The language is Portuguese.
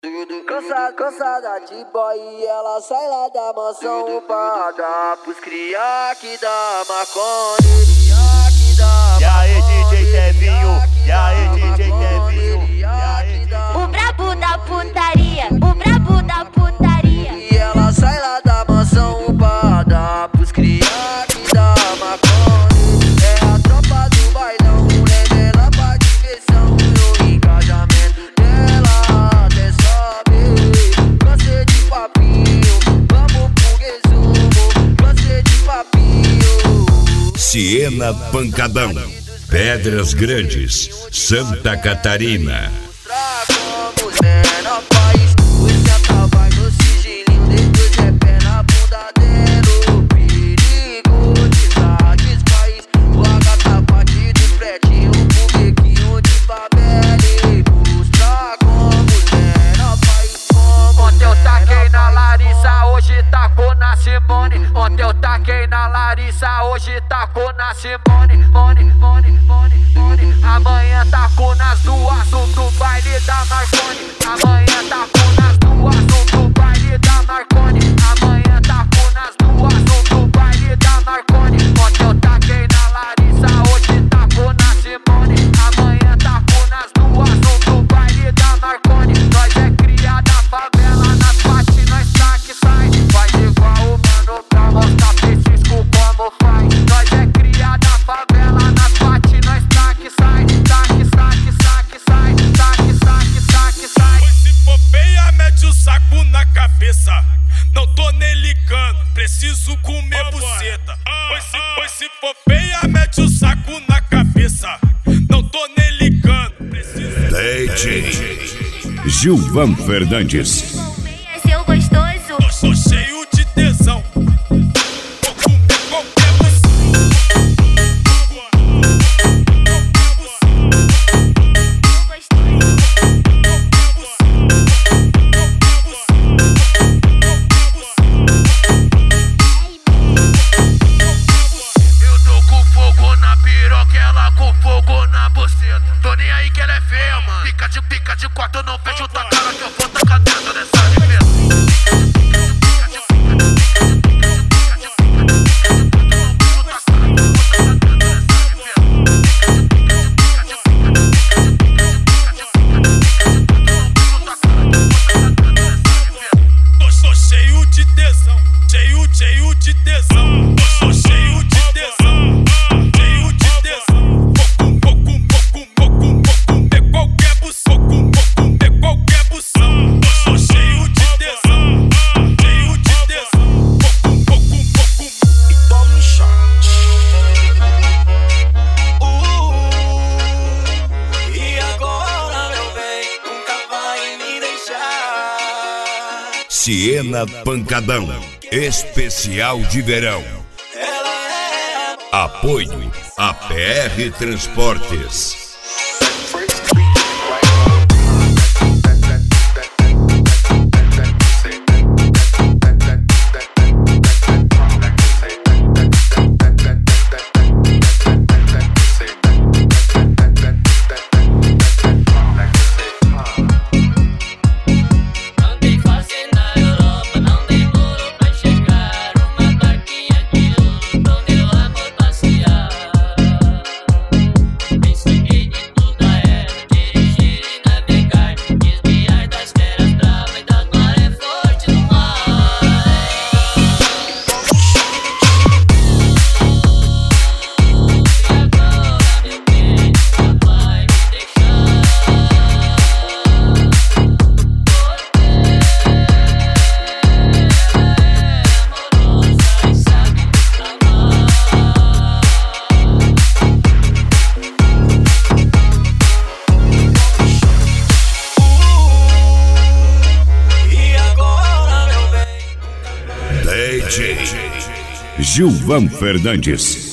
Cansada de boy e ela sai lá da mansão pra dar pros cria que dá maconha. E aí DJ Tevinho, e aí DJ Tevinho, o brabo da putaria, o brabo da putaria. E ela sai lá da mansão pra dar pros cria que dá maconha. É a tropa do bailão, é dela pra diversão. No engajamento dela até sobe. Cansei de papinho, vamos pro resumo. Cansei de papinho. Siena Pancadão, Pedras Grandes, Santa Catarina. Como menor país, o senta vai no sigilinho, depois é pé na bunda dela. Perigo de saques país, o H bate dos pretinhos, bonequinho de favela. E mostrar como menor país. Ontem eu taquei na Larissa, hoje tacou na Simone. Ontem eu taquei na Larissa, hoje tacou na Simone. Amanhã taco nas duas, do baile da Marconi. Amanhã taco nas duas, do baile da Marconi. Amanhã taco nas duas, do baile da Marconi. Ontem eu taquei na Larissa, hoje taco na Simone. Amanhã taco nas duas, do baile da Marconi. Nós é cria da favela, nas partes nós tá que sai. Faz igual o mano pra mostrar pra esses cu como faz. Nós é cria da favela, nas partes nós tá que sai. Não tô nem ligando, preciso comer buceta. Pois se for feia, mete o saco na cabeça. Não tô nem ligando, preciso. DJ Gilvan Fernandes. Seu gostoso. Tô cheio de tesão. Vou comer qualquer tô nem aí que ela é feia, mano. Pica de quatro, não fecha tua cara que eu vou tacar dentro dessa defesa. Tô cheio de tesão, cheio de tesão. Tô cheio de tesão, cheio de tesão. Siena Pancadão, especial de verão. Apoio a PR Transportes. DJ Gilvan Fernandes.